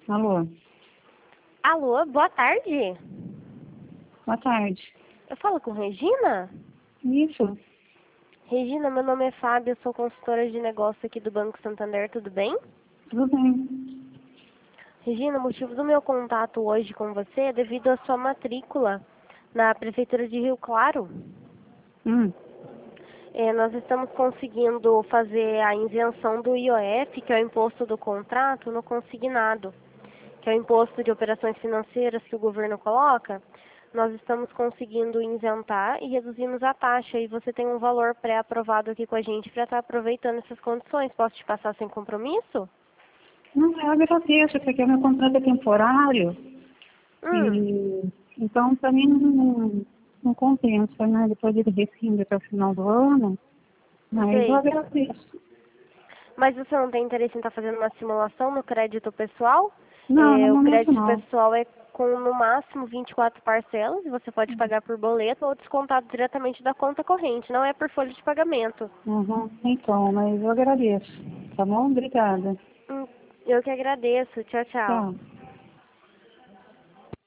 Alô, Alô, boa tarde. boa tarde. Eu falo com Regina? Isso, Regina, meu nome é Fábio, eu sou consultora de negócio aqui do Banco Santander, tudo bem? tudo bem. Regina, o motivo do meu contato hoje com você é devido à sua matrícula na Prefeitura de Rio Claro. Hum, Nós estamos conseguindo fazer a isenção do IOF, que é o imposto do contrato, no consignado, que é o imposto de operações financeiras que o governo coloca. Nós estamos conseguindo isentar e reduzimos a taxa, e você tem um valor pré-aprovado aqui com a gente para estar aproveitando essas condições. Posso te passar sem compromisso? não, eu agradeço, porque meu contrato é temporário Hum, e então para mim não compensa, né? Depois ele rescinde até o final do ano, mas eu sei. agradeço. Mas você não tem interesse em estar fazendo uma simulação no crédito pessoal? Não, no O momento crédito não. pessoal é com no máximo 24 parcelas, e você pode pagar por boleto ou descontado diretamente da conta corrente, não é por folha de pagamento. Uhum, então, mas eu agradeço. Tá bom? Obrigada. Eu que agradeço. Tchau, tchau. Tchau.